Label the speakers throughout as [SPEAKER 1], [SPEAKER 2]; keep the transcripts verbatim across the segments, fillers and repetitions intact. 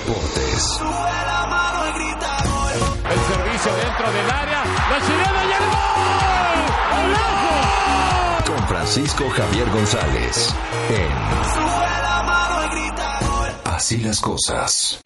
[SPEAKER 1] deportes.
[SPEAKER 2] El servicio dentro del área, la chilena y el gol. ¡Golazo!
[SPEAKER 1] Con Francisco Javier González en Así las Cosas.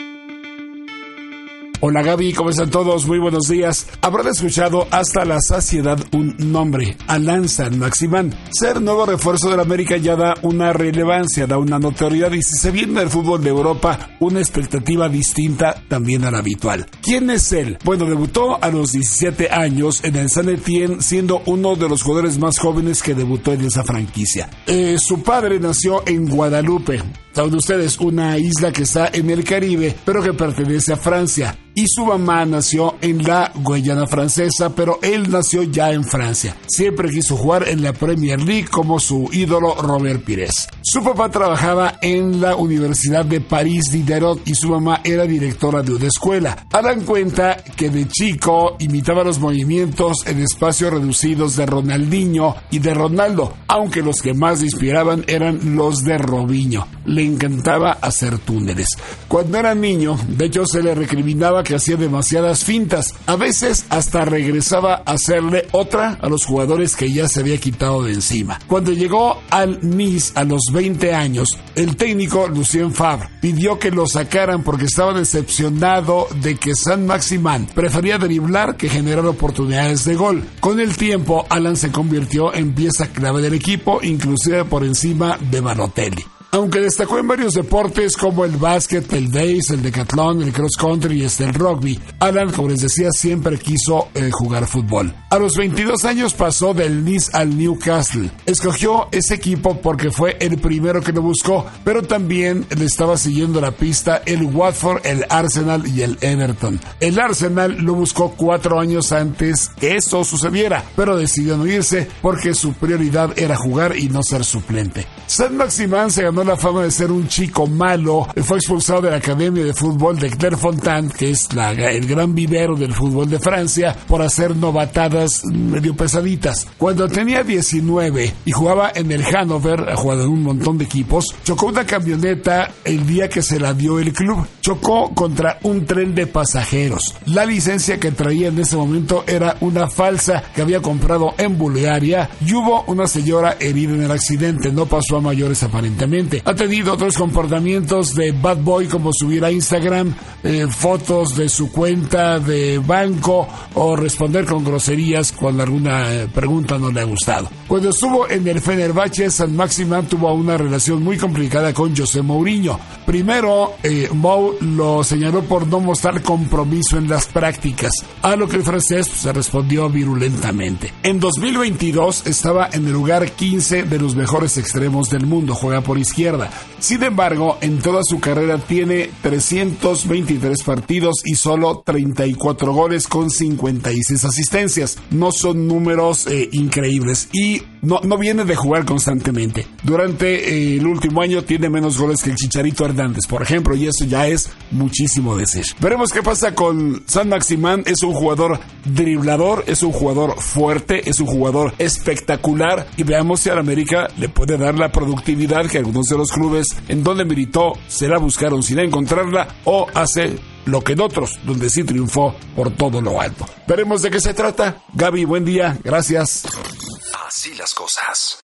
[SPEAKER 3] Hola Gaby, ¿cómo están todos? Muy buenos días. Habrán escuchado hasta la saciedad un nombre, Allan Saint-Maximin. Ser nuevo refuerzo del América ya da una relevancia, da una notoriedad y si se viene del fútbol de Europa, una expectativa distinta también a la habitual. ¿Quién es él? Bueno, debutó a los diecisiete años en el Saint-Étienne, siendo uno de los jugadores más jóvenes que debutó en esa franquicia. Eh, su padre nació en Guadalupe. Saben ustedes, una isla que está en el Caribe, pero que pertenece a Francia. Y su mamá nació en la Guayana francesa, pero él nació ya en Francia. Siempre quiso jugar en la Premier League como su ídolo Robert Pires. Su papá trabajaba en la Universidad de París Diderot y su mamá era directora de una escuela. Hagan cuenta que de chico imitaba los movimientos en espacios reducidos de Ronaldinho y de Ronaldo, aunque los que más le inspiraban eran los de Robinho. Le encantaba hacer túneles. Cuando era niño, de hecho se le recriminaba que hacía demasiadas fintas. A veces hasta regresaba a hacerle otra a los jugadores que ya se había quitado de encima. Cuando llegó al Nice a los veinte años, el técnico Lucien Favre pidió que lo sacaran porque estaba decepcionado de que Saint-Maximin prefería driblar que generar oportunidades de gol. Con el tiempo, Allan se convirtió en pieza clave del equipo, inclusive por encima de Balotelli. Aunque destacó en varios deportes como el básquet, el base, el decatlón, el cross country y hasta el rugby, Allan, como les decía, siempre quiso eh, jugar fútbol. A los veintidós años pasó del Nice al Newcastle. Escogió ese equipo porque fue el primero que lo buscó, pero también le estaba siguiendo la pista el Watford, el Arsenal y el Everton. El Arsenal lo buscó cuatro años antes que eso sucediera, pero decidió no irse porque su prioridad era jugar y no ser suplente. Saint-Maximin se ganó la fama de ser un chico malo. Fue expulsado de la Academia de Fútbol de Clairefontaine, que es la, el gran vivero del fútbol de Francia, por hacer novatadas medio pesaditas. Cuando tenía diecinueve y jugaba en el Hannover, ha jugado en un montón de equipos, chocó una camioneta el día que se la dio el club. Chocó contra un tren de pasajeros. La licencia que traía en ese momento era una falsa que había comprado en Bulgaria y hubo una señora herida en el accidente. No pasó a mayores aparentemente. Ha tenido otros comportamientos de bad boy, como subir a Instagram eh, fotos de su cuenta de banco o responder con groserías cuando alguna eh, pregunta no le ha gustado. Cuando estuvo en el Fenerbahce, Saint-Maximin tuvo una relación muy complicada con José Mourinho. Primero, eh, Mou lo señaló por no mostrar compromiso en las prácticas, a lo que el francés pues, se respondió virulentamente. En dos mil veintidós estaba en el lugar quince de los mejores extremos del mundo, juega por izquierda. Sin embargo, en toda su carrera tiene trescientos veintitrés partidos y solo treinta y cuatro goles con cincuenta y seis asistencias. No son números eh, increíbles y no, no viene de jugar constantemente. Durante eh, el último año tiene menos goles que el Chicharito Hernández, por ejemplo, y eso ya es muchísimo decir. Veremos qué pasa con Saint-Maximin. Es un jugador driblador, es un jugador fuerte, es un jugador espectacular y veamos si a la América le puede dar la productividad que algunos de los clubes en donde militó se la buscaron sin encontrarla o hace lo que en otros, donde sí triunfó por todo lo alto. Veremos de qué se trata. Gaby, buen día, gracias.
[SPEAKER 1] Así las cosas.